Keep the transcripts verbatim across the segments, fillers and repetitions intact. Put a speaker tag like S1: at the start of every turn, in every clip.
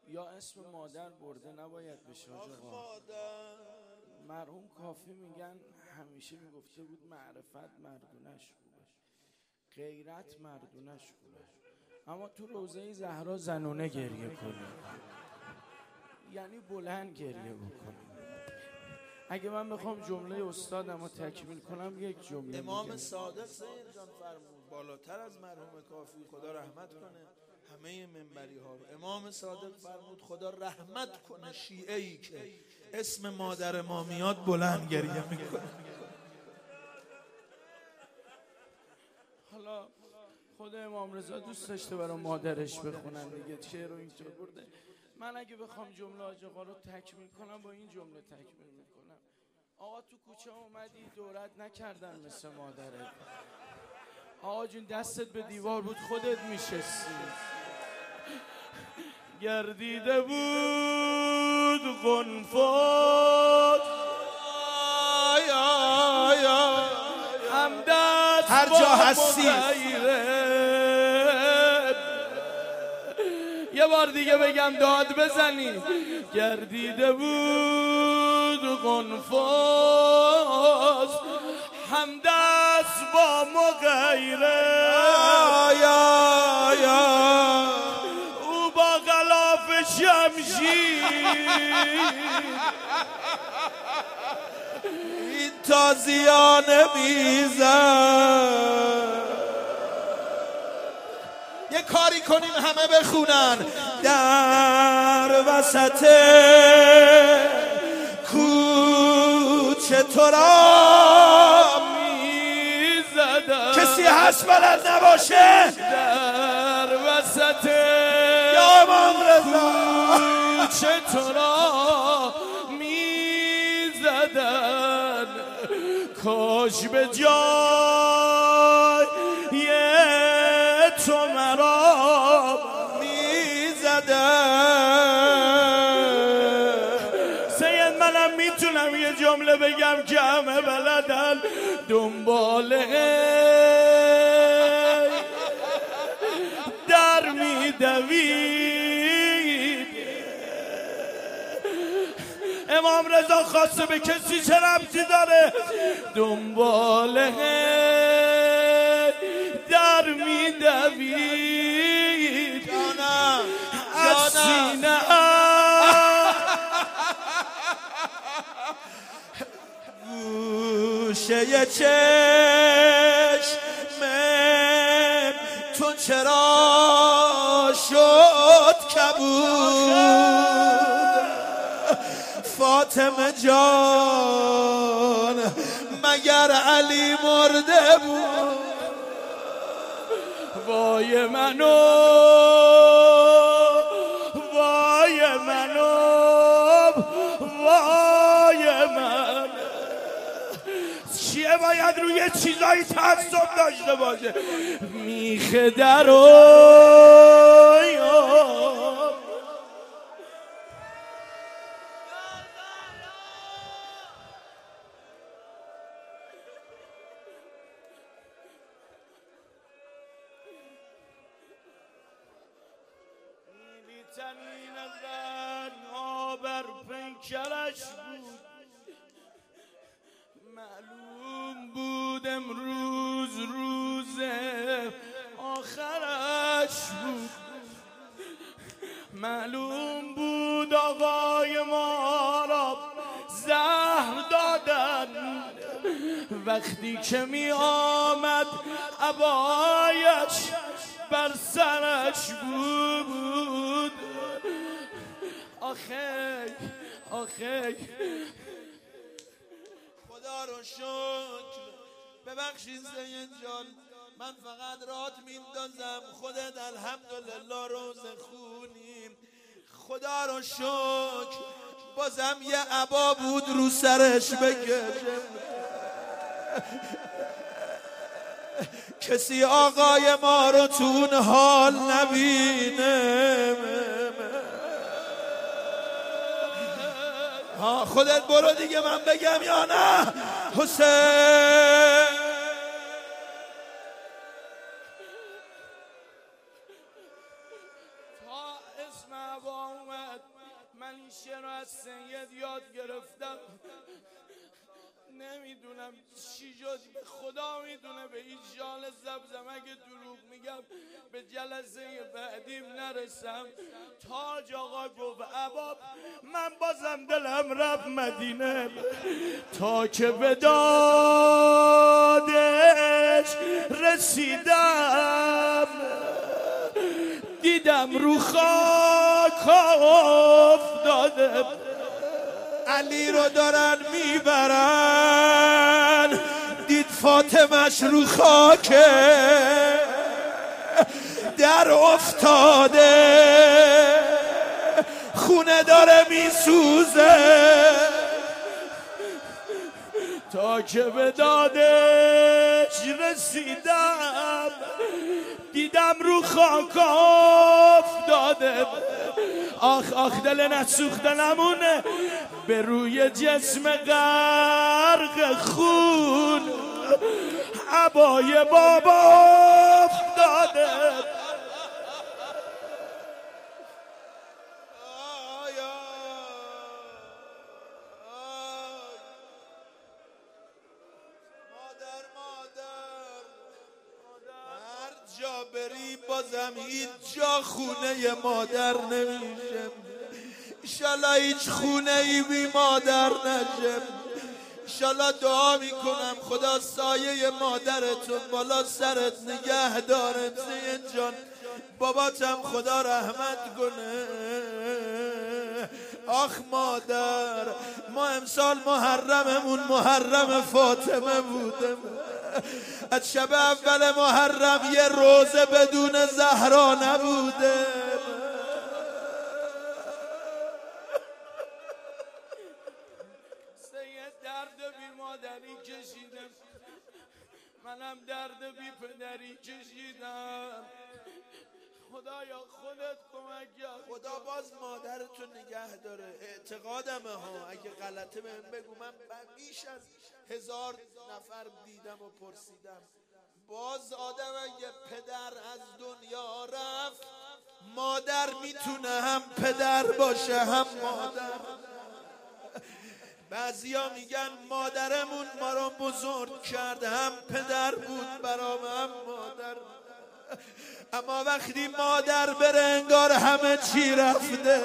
S1: یا اسم مادر برده نباید بشه حاج آقا. مرحوم کافی میگن همیشه میگفته بود معرفت مردونش خوبه، غیرت مردونش خوبه، اما تو روضه زهرا زنونه گریه کنی، یعنی بلند گریه بکنی. اگه من بخوام جمله استادم رو تکمیل کنم یک جمله
S2: امام
S1: میگم.
S2: صادق سید جان فرمود بالاتر از مرحوم کافی خدا رحمت کنه همه منبری ها رو. امام صادق فرمود خدا رحمت کنه شیعه ای که اسم مادر ما میاد بلند گریه میکنه.
S1: حالا خود امام رضا دوست داشته برای مادرش بخونن دیگه، شعر رو اینطور برده. من اگه بخوام جمله حاج آقا رو تکمیل کنم با این جمله تکمیل میکنم: آقا تو کوچه اومدی دورت نکردن مثل مادرت، آقا جون دستت به دیوار بود خودت میشستی، گردیده بود قنفات همدست
S2: هر جا هستی
S1: یه بار دیگه بگم داد بزنی، گردیده بود قنفات همدست با مغیره، او با غلاف شمشیر
S2: این تازیانه میزن. یه کاری کنیم همه بخونن: در وسط کوچه تو را
S1: میزدم،
S2: کسی هست بلد نباشه؟
S1: در وسط
S2: یا امام رضا
S1: کوچه تو را میزدن، کاش به جای تو مرا میزدن. سید منم میتونم یه جمله بگم که همه بلدن: دنباله در میدوید. امام رضا خواسته به کسی چه ربطی داره؟ دنباله در میدوید از سینه
S2: گوشه چشم تو چرا شد کبود؟ فاطمه جان مگر علی مرده بود؟
S1: وای منو وای منو وای من. چیه باید روی چیزایی تعصب داشته باشه؟ میخ درو تنین زن بر پیکرش بود، معلوم بود امروز روز آخرش بود، معلوم بود آقای ما را زهر دادن وقتی که می آمد عبایش بر سرش بود. آخی آخی
S2: خدا رو شکر. ببخشید سید جان من فقط رات میندازم، خودت الحمدلله روزه خونیم. خدا رو شکر بازم یه عبا بود رو سرش بکشه. کسی آقای ما رو تو اون حال نبینه. ها خودت برو دیگه من بگم یا نه؟ حسین
S1: تا اسم عبا عبا اومد. من این شعر رو از سید یاد گرفتم، نمیدونم چی شد، به خدا میدونه. به این جال زبزم اگه دروغ میگم به جلسه بعدیم نرسم. تاج آقا گفت عباب من بازم دلم رفت مدینه، تا که به دادش رسیدم دیدم رو خاک افتاده،
S2: علی رو دارن میبرن، دید فاطمش رو خاک در افتاده، خونه داره میسوزه،
S1: تا که به دادش رسیدم دیدم رو خاک افتاده. آخ آخ دل نسوختنمونه به روی جسم غرق خون، عبای بابا افتاده.
S2: بری بازم هیچ جا خونه مادر نمیشه، انشالله هیچ خونه ای بی مادر نشه. انشالله دعا میکنم خدا سایه مادرتون بالا سرت نگه داره. زین جان باباتم خدا رحمت کنه. آخ مادر، ما امسال محرممون محرم فاطمه بوده. از شب اول محرم یه روزه بدون زهرا نبوده.
S1: سید درد بی مادری کشیدم، منم درد بی پدری کشیدم. خدایا خودت کمک کرد.
S2: خدا باز مادرتو نگه داره. اعتقادمه ها، اگه غلطه بهم بگو. من بیش از هزار نفر دیدم و پرسیدم. باز آدم اگه پدر از دنیا رفت، مادر میتونه هم پدر باشه هم مادر. بعضیا میگن مادرمون ما رو بزرگ کرد، هم پدر بود برام هم مادر. اما وقتی مادر بره انگار همه چی رفته.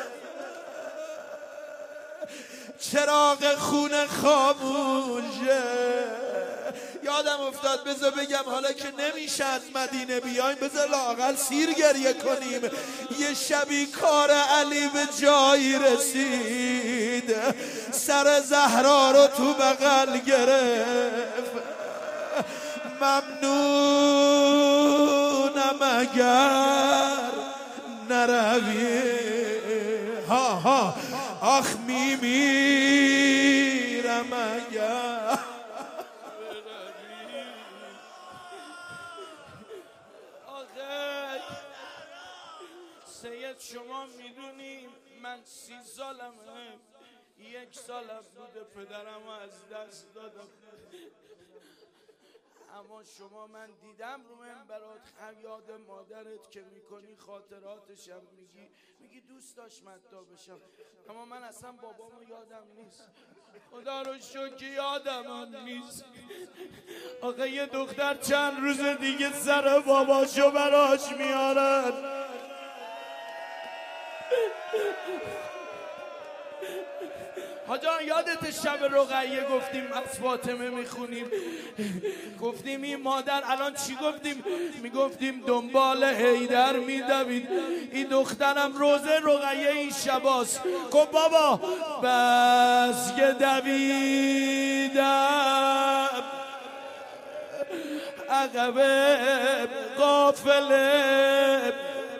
S2: چراغ خونه خاموشه. یادم افتاد بذار بگم، حالا که نمیشه از مدینه بیایم بذار لااقل سیر گریه کنیم. یه شبی کار علی به جایی رسید، سر زهرا رو تو بغل گرفت. ممنونم اگر نروی، ها ها آخ میمیرم اگر.
S1: آخه سید شما میدونی من سی سالمه، یک سالم بوده پدرم از دست دادم. اما شما من دیدم رو منبرات هر یاد مادرت که میکنی خاطراتشم میگی، میگی دوست داشت مددا بشم. اما من اصلا بابامو یادم نیست، خدا رو شکر یادم نیست. آقا یه دختر چند روز دیگه سر باباشو براش میارن. حاجان یادت شب رقیه گفتیم از فاطمه میخونیم، گفتیم این مادر الان چی گفتیم؟ میگفتیم دنبال حیدر میدوید. این دخترم روزه رقیه این شباست. گفت بابا بس که دویدم عقب قافله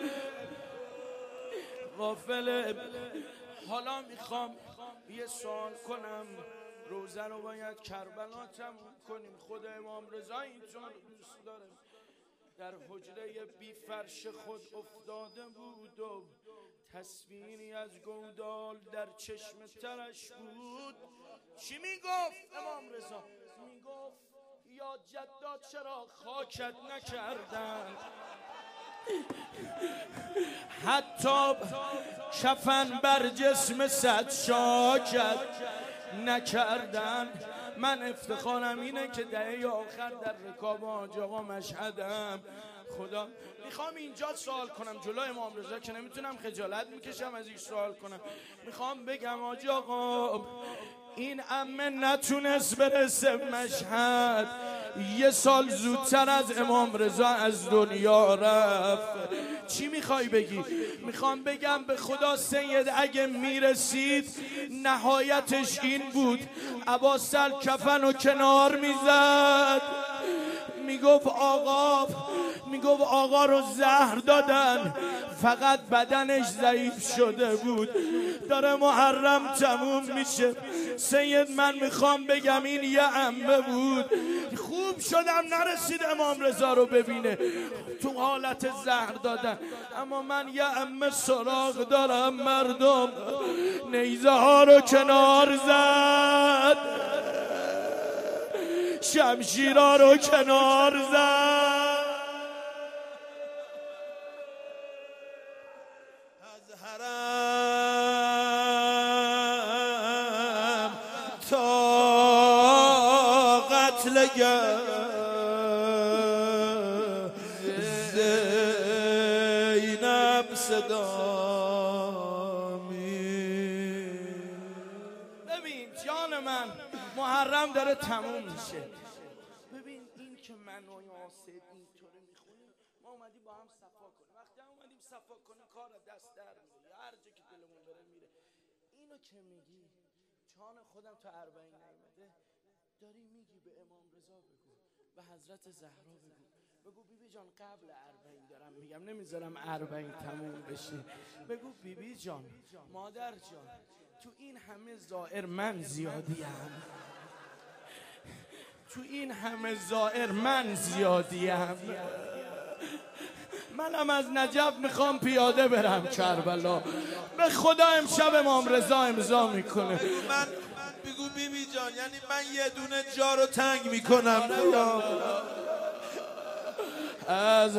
S1: قافله. حالا میخوام یه سوال کنم، روزه رو باید کربلا تموم کنیم. خود امام رضا اینطور دوست داره. در حجره بی فرش خود افتاده بود و تصویری از گودال در چشم ترش بود. چی میگفت امام رضا؟ میگفت یا جداد چرا خاکت نکردن؟ حتی کفن بر جسم صد شاکت نکردن. من افتخارم اینه که دهه آخر در رکاب حاج آقا مشهدم. خدا میخوام اینجا سوال کنم جلوی امام رضا که نمیتونم خجالت میکشم از این سوال کنم. میخوام بگم حاج آقا این عمه نتونست برسه مشهد، یه سال زودتر از امام رضا از دنیا رفت. چی میخوای بگی؟ میخوام بگم به خدا سید اگه میرسید نهایتش این بود ابا سر کفن و کنار میزد، میگفت آقا میگفت آقا رو زهر دادن فقط بدنش ضعیف شده بود. داره محرم تموم میشه سید، من میخوام بگم این یه عمه بود. خوب شدم نرسید امام رضا رو ببینه تو حالت زهر دادن، اما من یه عمه سراغ دارم مردم نیزه ها رو کنار زد، شمشیرها رو کنار زد. از حرم تا قتل زینب صدا می. ببین جان من محرم داره تموم میشه. ببین این که من و یاسر اینطوری میخونیم ما اومدیم با هم صفا کنیم. وقتی هم اومدیم صفا کنیم کار دست در میره، هر جا که دلمون بره میره. اینو که میگی جان خودم تو اربعین نیومده داری میگی به امام رضا بگو، به حضرت زهرا بگو، بگو بیبی جان قبل اربعین دارم میگم نمیذارم اربعین تموم بشه. بگو بیبی جان مادر جان تو این همه زائر من زیادیم، تو این همه زائر من زیادیم، منم از نجف میخوام پیاده برم کربلا. به خدا امشب امام رضا امضا میکنه.
S2: من بگو بیبی جان یعنی من یه دونه جا رو تنگ میکنم نه یا
S1: از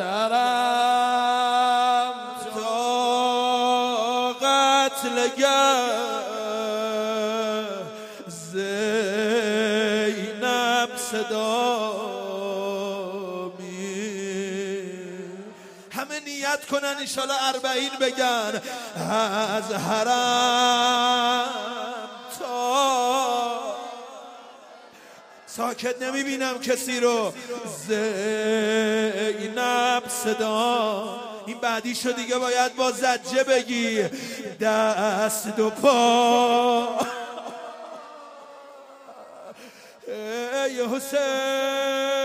S1: حرم
S2: تا قتلگه زینب صدا می. همه نیت کنن انشالله اربعین بگن. از حرم تا ساکت نمیبینم کسی رو زینب صدا. این بعدی شو دیگه باید با زجه بگی دست و پا ای حسین